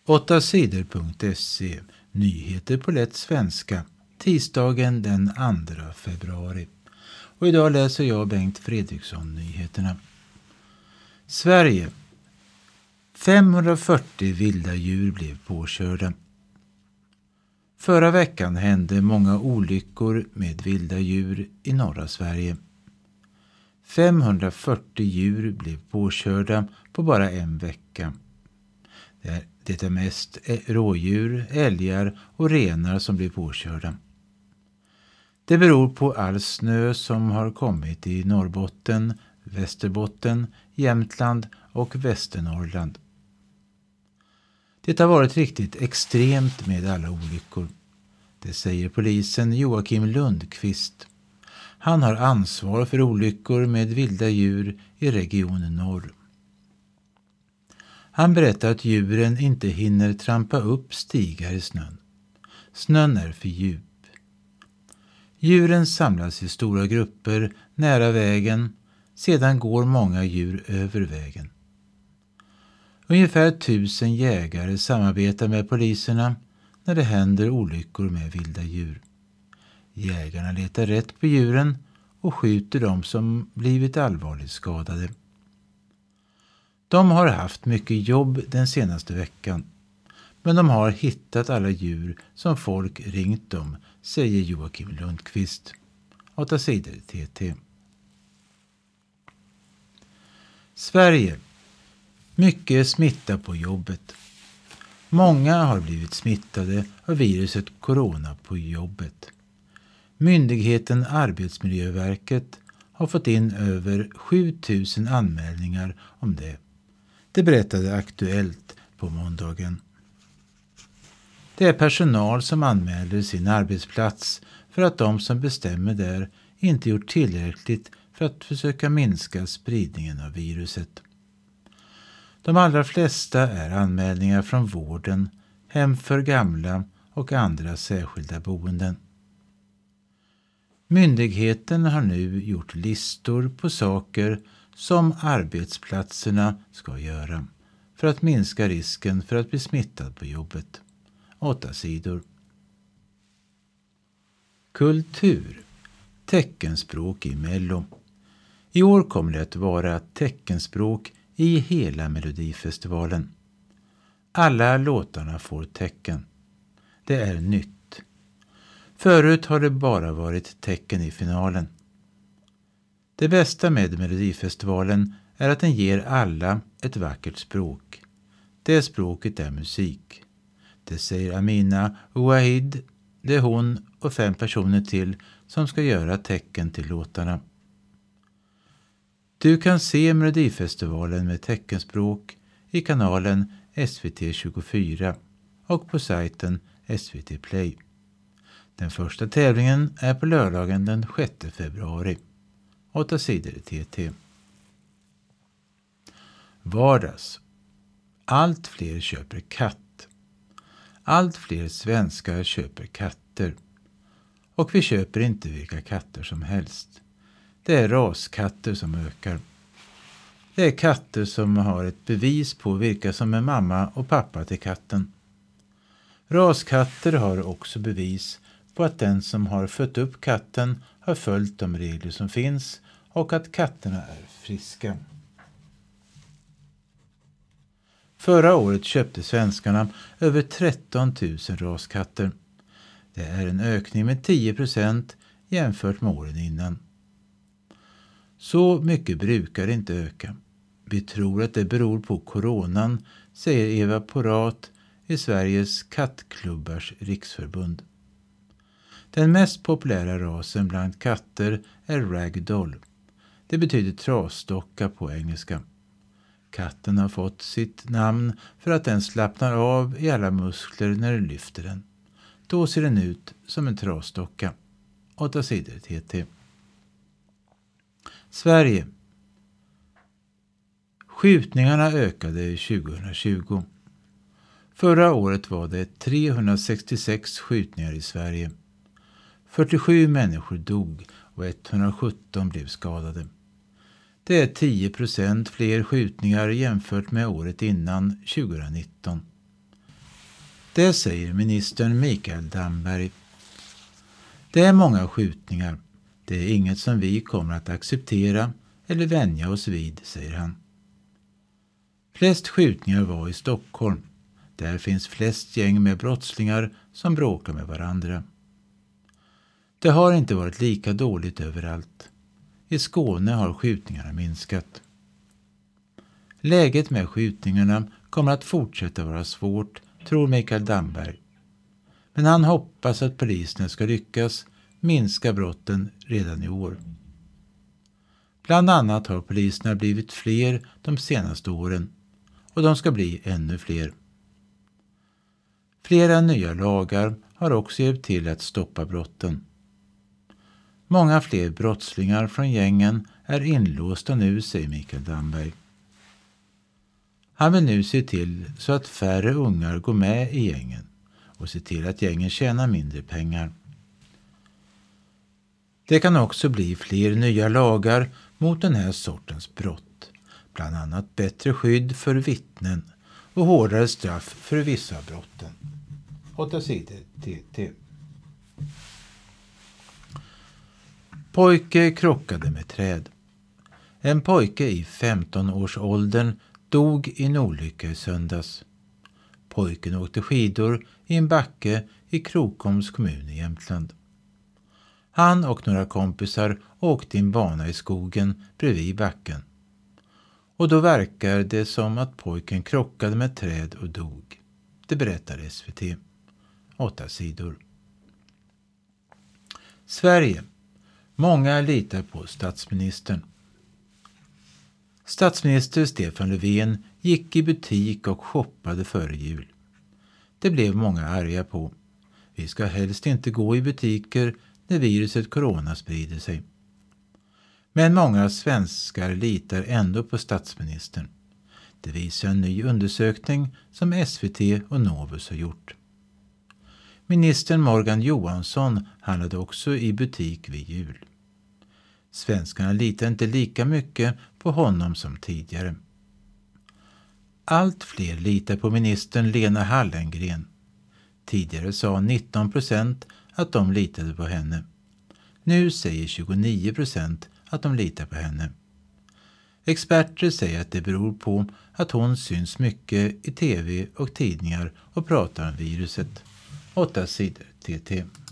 8sidor.se. Nyheter på lätt svenska. Tisdagen den 2 februari. Och idag läser jag Bengt Fredriksson nyheterna. Sverige. 540 vilda djur blev påkörda. Förra veckan hände många olyckor med vilda djur i norra Sverige. 540 djur blev påkörda på bara en vecka. Det är mest rådjur, älgar och renar som blir påkörda. Det beror på all snö som har kommit i Norrbotten, Västerbotten, Jämtland och Västernorrland. Det har varit riktigt extremt med alla olyckor. Det säger polisen Joakim Lundqvist. Han har ansvar för olyckor med vilda djur i region norr. Han berättar att djuren inte hinner trampa upp stigar i snön. Snön är för djup. Djuren samlas i stora grupper nära vägen, sedan går många djur över vägen. Ungefär 1000 jägare samarbetar med poliserna när det händer olyckor med vilda djur. Jägarna letar rätt på djuren och skjuter dem som blivit allvarligt skadade. De har haft mycket jobb den senaste veckan, men de har hittat alla djur som folk ringt om, säger Joakim Lundqvist. 8 sidor TT. Sverige. Mycket smitta på jobbet. Många har blivit smittade av viruset corona på jobbet. Myndigheten Arbetsmiljöverket har fått in över 7000 anmälningar om det. Det berättade Aktuellt på måndagen. Det är personal som anmäler sin arbetsplats för att de som bestämmer där inte gjort tillräckligt för att försöka minska spridningen av viruset. De allra flesta är anmälningar från vården, hem för gamla och andra särskilda boenden. Myndigheten har nu gjort listor på saker som arbetsplatserna ska göra för att minska risken för att bli smittad på jobbet. 8 sidor. Kultur. Teckenspråk i Mello. I år kommer det att vara teckenspråk i hela Melodifestivalen. Alla låtarna får tecken. Det är nytt. Förut har det bara varit tecken i finalen. Det bästa med Melodifestivalen är att den ger alla ett vackert språk. Det språket är musik. Det säger Amina Ouahid. Det är hon och 5 personer till som ska göra tecken till låtarna. Du kan se Melodifestivalen med teckenspråk i kanalen SVT 24 och på sajten SVT Play. Den första tävlingen är på lördagen den 6 februari. 8 sidor TT. Vardags. Allt fler köper katt. Allt fler svenskar köper katter. Och vi köper inte vilka katter som helst. Det är raskatter som ökar. Det är katter som har ett bevis på vilka som är mamma och pappa till katten. Raskatter har också bevis på att den som har fött upp katten har följt de regler som finns och att katterna är friska. Förra året köpte svenskarna över 13 000 raskatter. Det är en ökning med 10% jämfört med åren innan. Så mycket brukar det inte öka. Vi tror att det beror på coronan, säger Eva Porat i Sveriges kattklubbars riksförbund. Den mest populära rasen bland katter är ragdoll. Det betyder trasdocka på engelska. Katten har fått sitt namn för att den slappnar av i alla muskler när du lyfter den. Då ser den ut som en trasdocka. 8 sidor TT. Sverige. Skjutningarna ökade 2020. Förra året var det 366 skjutningar i Sverige. 47 människor dog och 117 blev skadade. Det är 10% fler skjutningar jämfört med året innan 2019. Det säger ministern Mikael Damberg. Det är många skjutningar. Det är inget som vi kommer att acceptera eller vänja oss vid, säger han. Flest skjutningar var i Stockholm. Där finns flest gäng med brottslingar som bråkar med varandra. Det har inte varit lika dåligt överallt. I Skåne har skjutningarna minskat. Läget med skjutningarna kommer att fortsätta vara svårt, tror Mikael Damberg. Men han hoppas att polisen ska lyckas minska brotten redan i år. Bland annat har poliserna blivit fler de senaste åren och de ska bli ännu fler. Flera nya lagar har också hjälpt till att stoppa brotten. Många fler brottslingar från gängen är inlåsta nu, säger Mikael Damberg. Han vill nu se till så att färre ungar går med i gängen och se till att gängen tjänar mindre pengar. Det kan också bli fler nya lagar mot den här sortens brott, bland annat bättre skydd för vittnen och hårdare straff för vissa av brotten. 8 sidor TT. Pojke krockade med träd. En pojke i 15-årsåldern dog i en olycka i söndags. Pojken åkte skidor i en backe i Krokoms kommun i Jämtland. Han och några kompisar åkte i en bana i skogen bredvid backen. Och då verkar det som att pojken krockade med träd och dog. Det berättar SVT. 8 sidor. Sverige. Många litar på statsministern. Statsminister Stefan Löfven gick i butik och shoppade före jul. Det blev många arga på. Vi ska helst inte gå i butiker när viruset corona sprider sig. Men många svenskar litar ändå på statsministern. Det visar en ny undersökning som SVT och Novus har gjort. Ministern Morgan Johansson handlade också i butik vid jul. Svenskarna litar inte lika mycket på honom som tidigare. Allt fler litar på ministern Lena Hallengren. Tidigare sa 19% att de litade på henne. Nu säger 29% att de litar på henne. Experter säger att det beror på att hon syns mycket i tv och tidningar och pratar om viruset. 8 sidor TT.